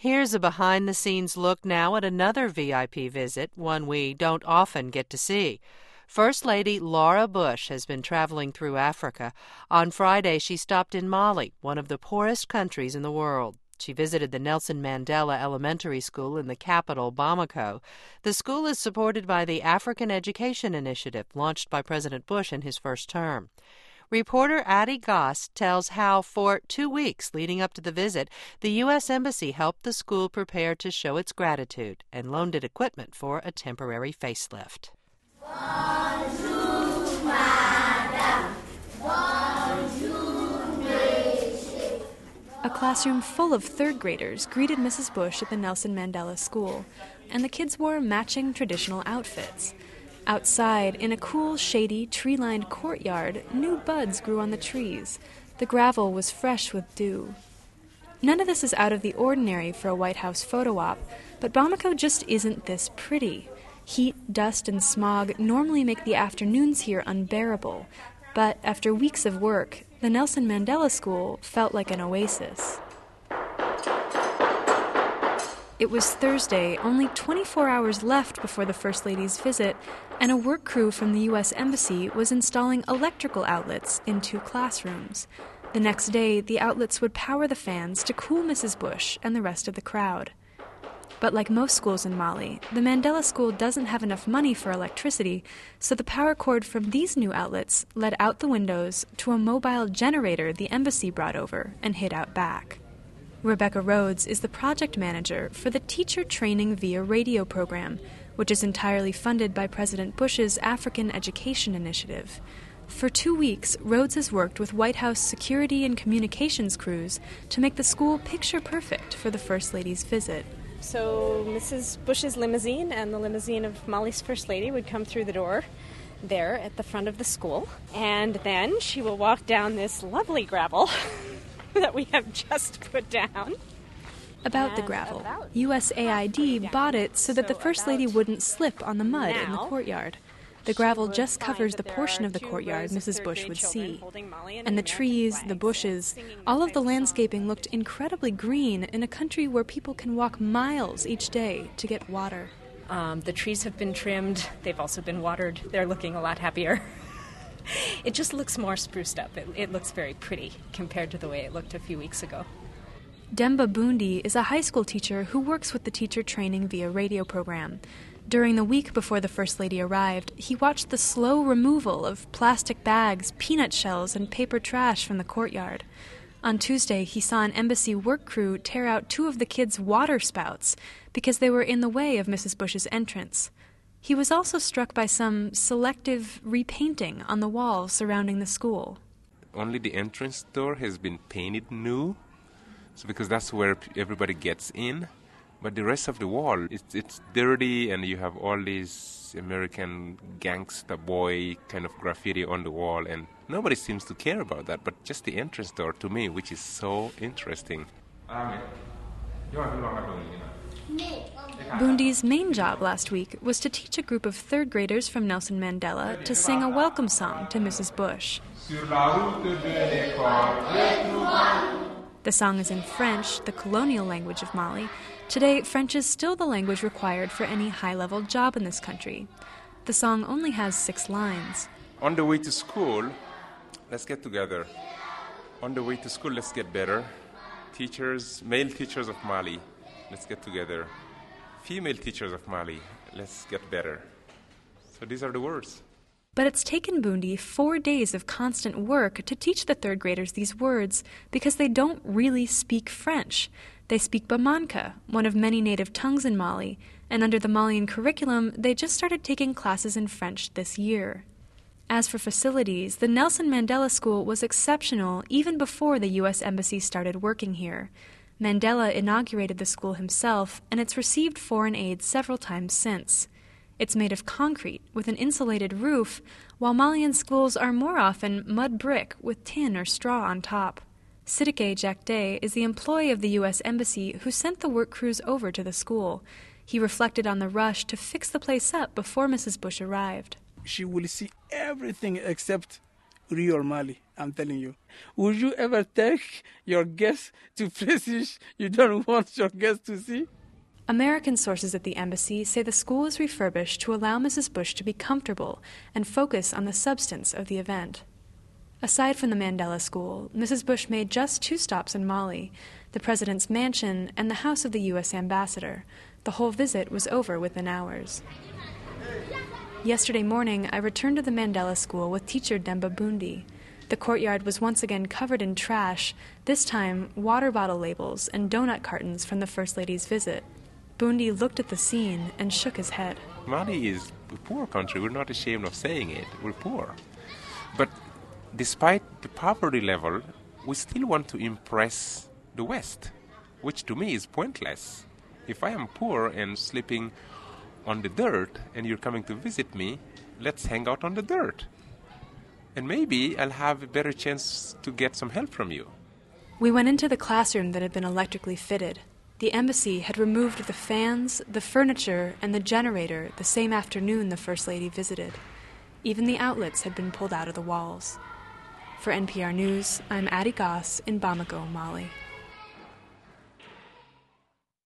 Here's a behind-the-scenes look now at another VIP visit, one we don't often get to see. First Lady Laura Bush has been traveling through Africa. On Friday, she stopped in Mali, one of the poorest countries in the world. She visited the Nelson Mandela Elementary School in the capital, Bamako. The school is supported by the African Education Initiative, launched by President Bush in his first term. Reporter Addie Goss tells how, for 2 weeks leading up to the visit, the U.S. Embassy helped the school prepare to show its gratitude and loaned it equipment for a temporary facelift. Bonjour, madame. Bonjour, monsieur. A classroom full of third graders greeted Mrs. Bush at the Nelson Mandela School, and the kids wore matching traditional outfits. Outside, in a cool, shady, tree-lined courtyard, new buds grew on the trees. The gravel was fresh with dew. None of this is out of the ordinary for a White House photo op, but Bamako just isn't this pretty. Heat, dust, and smog normally make the afternoons here unbearable, but after weeks of work, the Nelson Mandela School felt like an oasis. It was Thursday, only 24 hours left before the First Lady's visit, and a work crew from the U.S. Embassy was installing electrical outlets in 2 classrooms. The next day, the outlets would power the fans to cool Mrs. Bush and the rest of the crowd. But like most schools in Mali, the Mandela School doesn't have enough money for electricity, so the power cord from these new outlets led out the windows to a mobile generator the embassy brought over and hid out back. Rebecca Rhodes is the project manager for the Teacher Training via Radio program, which is entirely funded by President Bush's African Education Initiative. For 2 weeks, Rhodes has worked with White House security and communications crews to make the school picture-perfect for the First Lady's visit. So Mrs. Bush's limousine and the limousine of Mali's First Lady would come through the door there at the front of the school, and then she will walk down this lovely gravel that we have just put down. About the gravel, USAID bought it so that the First Lady wouldn't slip on the mud in the courtyard. The gravel just covers the portion of the courtyard Mrs. Bush would see. And the trees, the bushes, all of the landscaping looked incredibly green in a country where people can walk miles each day to get water. The trees have been trimmed. They've also been watered. They're looking a lot happier. It just looks more spruced up. It looks very pretty compared to the way it looked a few weeks ago. Demba Bundi is a high school teacher who works with the Teacher Training via Radio program. During the week before the First Lady arrived, he watched the slow removal of plastic bags, peanut shells, and paper trash from the courtyard. On Tuesday, he saw an embassy work crew tear out 2 of the kids' water spouts because they were in the way of Mrs. Bush's entrance. He was also struck by some selective repainting on the walls surrounding the school. Only the entrance door has been painted new, so because that's where everybody gets in. But the rest of the wall, it's dirty, and you have all these American gangster boy kind of graffiti on the wall, and nobody seems to care about that, but just the entrance door to me, which is so interesting. Bundi's main job last week was to teach a group of third graders from Nelson Mandela to sing a welcome song to Mrs. Bush. The song is in French, the colonial language of Mali. Today, French is still the language required for any high-level job in this country. The song only has 6 lines. On the way to school, let's get together. On the way to school, let's get better. Teachers, male teachers of Mali, let's get together. Female teachers of Mali, let's get better. So these are the words. But it's taken Bundi 4 days of constant work to teach the third graders these words because they don't really speak French. They speak Bamanka, one of many native tongues in Mali, and under the Malian curriculum, they just started taking classes in French this year. As for facilities, the Nelson Mandela School was exceptional even before the U.S. Embassy started working here. Mandela inaugurated the school himself, and it's received foreign aid several times since. It's made of concrete with an insulated roof, while Malian schools are more often mud brick with tin or straw on top. Sidike Jakde is the employee of the U.S. Embassy who sent the work crews over to the school. He reflected on the rush to fix the place up before Mrs. Bush arrived. She will see everything except real Mali, I'm telling you. Would you ever take your guests to places you don't want your guests to see? American sources at the embassy say the school was refurbished to allow Mrs. Bush to be comfortable and focus on the substance of the event. Aside from the Mandela School, Mrs. Bush made just 2 stops in Mali, the president's mansion and the house of the U.S. ambassador. The whole visit was over within hours. Yesterday morning, I returned to the Mandela School with teacher Demba Bundi. The courtyard was once again covered in trash, this time water bottle labels and donut cartons from the First Lady's visit. Bundi looked at the scene and shook his head. Mali is a poor country. We're not ashamed of saying it. We're poor. But despite the poverty level, we still want to impress the West, which to me is pointless. If I am poor and sleeping on the dirt and you're coming to visit me, let's hang out on the dirt. And maybe I'll have a better chance to get some help from you. We went into the classroom that had been electrically fitted. The embassy had removed the fans, the furniture, and the generator the same afternoon the First Lady visited. Even the outlets had been pulled out of the walls. For NPR News, I'm Addie Goss in Bamako, Mali.